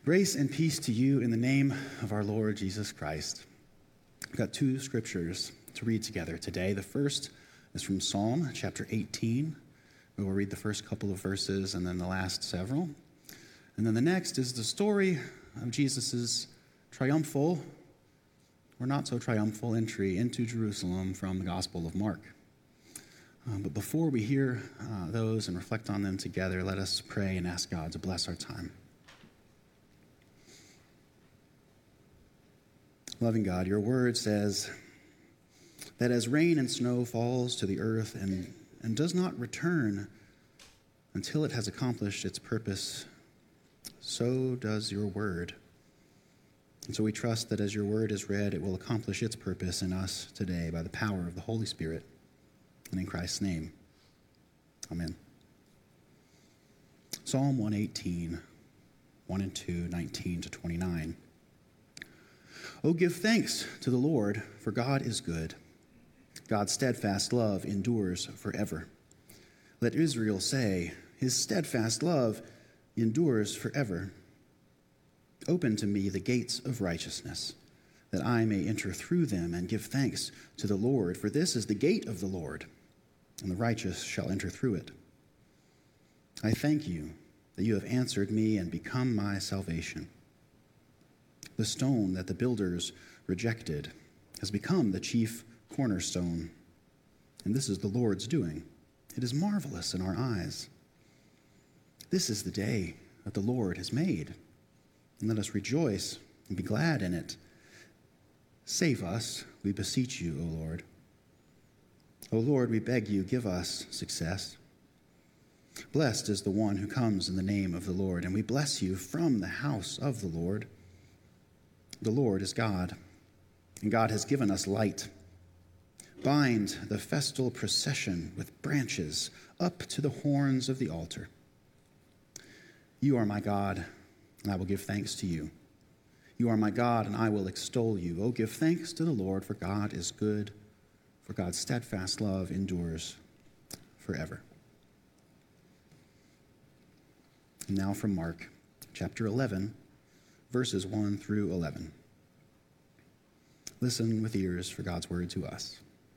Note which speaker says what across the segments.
Speaker 1: Grace and peace to you in the name of our Lord Jesus Christ. We've got two scriptures to read together today. The first is from Psalm chapter 18. We will read the first couple of verses and then the last several. And then the next is the story of Jesus' triumphal or not so triumphal entry into Jerusalem from the Gospel of Mark. But before we hear those and reflect on them together, let us pray and ask God to bless our time. Loving God, your word says that as rain and snow falls to the earth and does not return until it has accomplished its purpose, so does your word. And so we trust that as your word is read, it will accomplish its purpose in us today by the power of the Holy Spirit. And in Christ's name, amen. Psalm 118, 1 and 2, 19 to 29. Oh, give thanks to the Lord, for God is good. God's steadfast love endures forever. Let Israel say, his steadfast love endures forever. Open to me the gates of righteousness, that I may enter through them and give thanks to the Lord. For this is the gate of the Lord, and the righteous shall enter through it. I thank you that you have answered me and become my salvation. The stone that the builders rejected has become the chief cornerstone. And this is the Lord's doing. It is marvelous in our eyes. This is the day that the Lord has made. And let us rejoice and be glad in it. Save us, we beseech you, O Lord. O Lord, we beg you, give us success. Blessed is the one who comes in the name of the Lord, and we bless you from the house of the Lord. The Lord is God, and God has given us light. Bind the festal procession with branches up to the horns of the altar. You are my God, and I will give thanks to you. You are my God, and I will extol you. Oh, give thanks to the Lord, for God is good, for God's steadfast love endures forever. And now from Mark, chapter 11, verses 1 through 11. Listen with ears for God's word to us.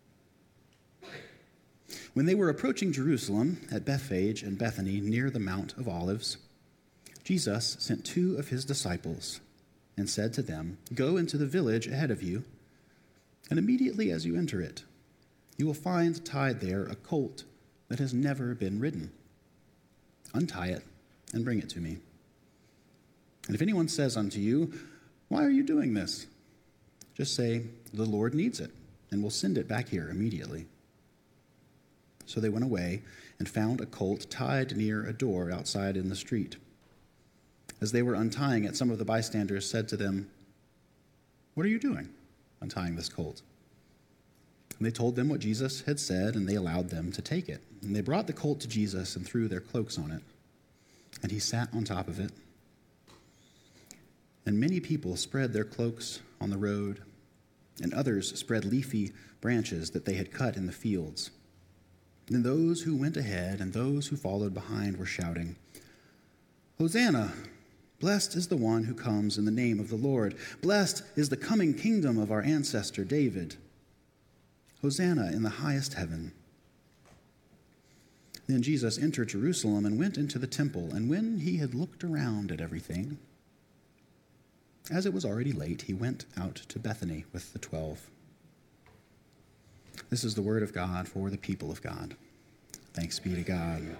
Speaker 1: When they were approaching Jerusalem at Bethphage and Bethany near the Mount of Olives, Jesus sent two of his disciples and said to them, "Go into the village ahead of you, and immediately as you enter it, you will find tied there a colt that has never been ridden. Untie it and bring it to me. And if anyone says unto you, 'Why are you doing this?' just say, 'The Lord needs it, and will send it back here immediately.'" So they went away and found a colt tied near a door outside in the street. As they were untying it, some of the bystanders said to them, "What are you doing, untying this colt?" And they told them what Jesus had said, and they allowed them to take it. And they brought the colt to Jesus and threw their cloaks on it. And he sat on top of it. And many people spread their cloaks on the road, and others spread leafy branches that they had cut in the fields. And those who went ahead and those who followed behind were shouting, "Hosanna! Blessed is the one who comes in the name of the Lord. Blessed is the coming kingdom of our ancestor David. Hosanna in the highest heaven." Then Jesus entered Jerusalem and went into the temple, and when he had looked around at everything, as it was already late, he went out to Bethany with the 12. This is the word of God for the people of God. Thanks be to God.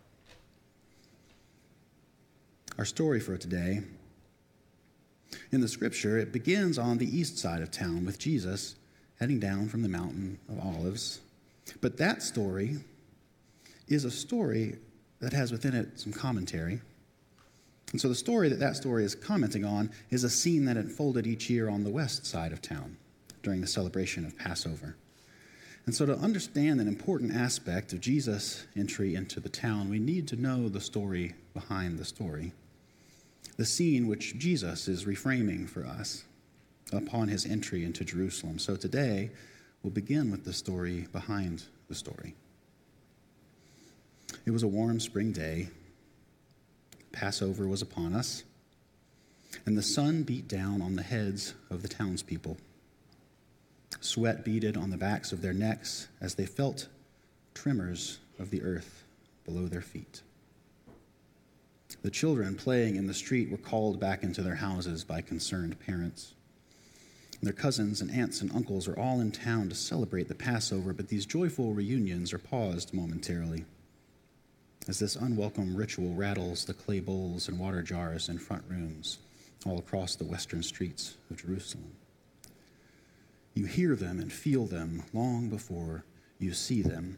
Speaker 1: Our story for today, in the scripture, it begins on the east side of town with Jesus heading down from the Mountain of Olives. But that story is a story that has within it some commentary. And so the story that story is commenting on is a scene that unfolded each year on the west side of town during the celebration of Passover. And so to understand an important aspect of Jesus' entry into the town, we need to know the story behind the story, the scene which Jesus is reframing for us upon his entry into Jerusalem. So today, we'll begin with the story behind the story. It was a warm spring day. Passover was upon us. and the sun beat down on the heads of the townspeople. Sweat beaded on the backs of their necks as they felt tremors of the earth below their feet. The children playing in the street were called back into their houses by concerned parents. Their cousins and aunts and uncles are all in town to celebrate the Passover, but these joyful reunions are paused momentarily as this unwelcome ritual rattles the clay bowls and water jars in front rooms all across the western streets of Jerusalem. You hear them and feel them long before you see them.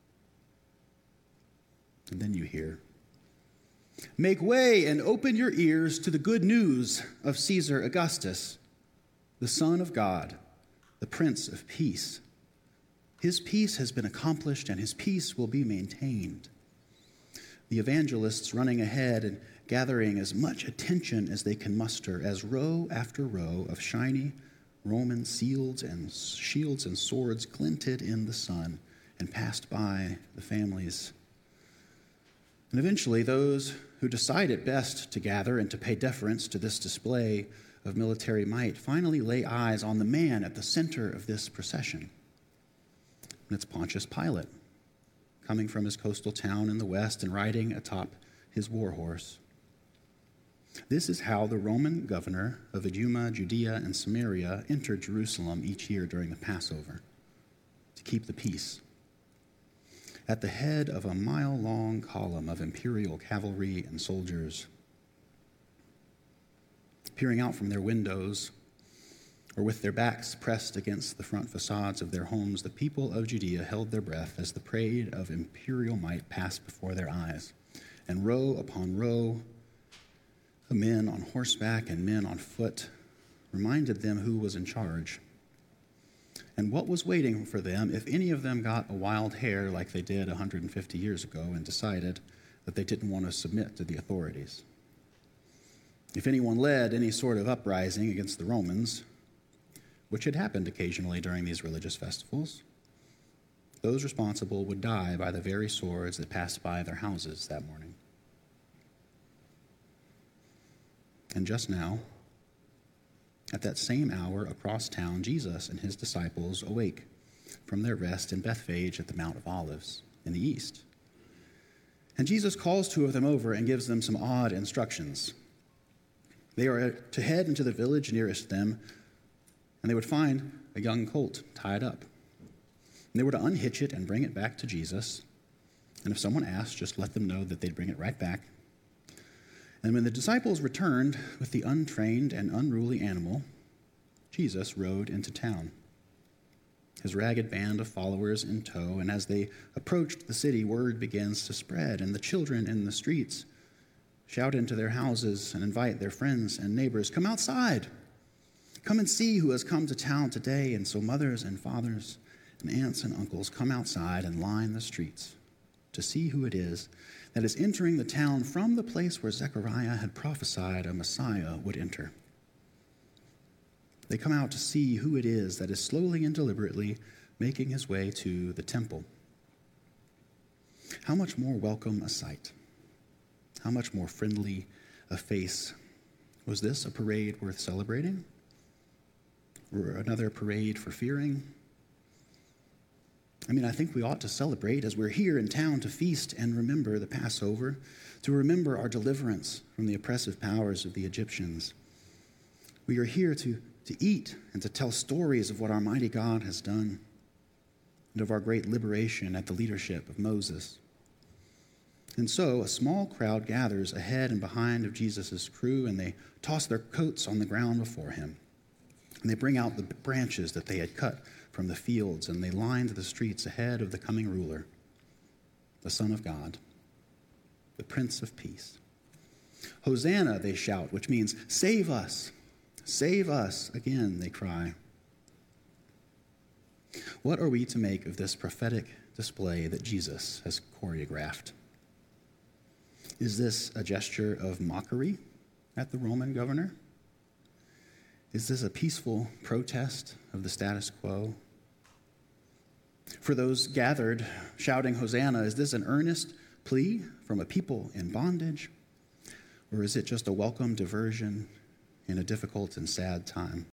Speaker 1: And then you hear, "Make way and open your ears to the good news of Caesar Augustus, the Son of God, the Prince of Peace. His peace has been accomplished and his peace will be maintained." The evangelists running ahead and gathering as much attention as they can muster as row after row of shiny Roman shields and swords glinted in the sun and passed by the families. And eventually those who decide it best to gather and to pay deference to this display of military might finally lay eyes on the man at the center of this procession. And it's Pontius Pilate, coming from his coastal town in the west and riding atop his war horse. This is how the Roman governor of Idumea, Judea, and Samaria entered Jerusalem each year during the Passover to keep the peace. At the head of a mile-long column of imperial cavalry and soldiers, peering out from their windows or with their backs pressed against the front facades of their homes, the people of Judea held their breath as the parade of imperial might passed before their eyes, and row upon row of men on horseback and men on foot reminded them who was in charge and what was waiting for them if any of them got a wild hair like they did 150 years ago and decided that they didn't want to submit to the authorities. If anyone led any sort of uprising against the Romans, which had happened occasionally during these religious festivals, those responsible would die by the very swords that passed by their houses that morning. And just now, at that same hour across town, Jesus and his disciples awake from their rest in Bethphage at the Mount of Olives in the east. And Jesus calls two of them over and gives them some odd instructions. They are to head into the village nearest them, and they would find a young colt tied up. And they were to unhitch it and bring it back to Jesus. And if someone asked, just let them know that they'd bring it right back. And when the disciples returned with the untrained and unruly animal, Jesus rode into town, his ragged band of followers in tow. And as they approached the city, word begins to spread, and the children in the streets shout into their houses and invite their friends and neighbors, "Come outside. Come and see who has come to town today." And so mothers and fathers and aunts and uncles come outside and line the streets to see who it is that is entering the town from the place where Zechariah had prophesied a Messiah would enter. They come out to see who it is that is slowly and deliberately making his way to the temple. How much more welcome a sight, how much more friendly a face. Was this a parade worth celebrating? Or another parade for fearing? I think we ought to celebrate as we're here in town to feast and remember the Passover, to remember our deliverance from the oppressive powers of the Egyptians. We are here to eat and to tell stories of what our mighty God has done and of our great liberation at the leadership of Moses. And so a small crowd gathers ahead and behind of Jesus' crew, and they toss their coats on the ground before him. And they bring out the branches that they had cut from the fields, and they lined the streets ahead of the coming ruler, the Son of God, the Prince of Peace. "Hosanna," they shout, which means, "Save us, save us." Again, they cry. What are we to make of this prophetic display that Jesus has choreographed? Is this a gesture of mockery at the Roman governor? Is this a peaceful protest of the status quo? For those gathered shouting Hosanna, is this an earnest plea from a people in bondage? Or is it just a welcome diversion in a difficult and sad time.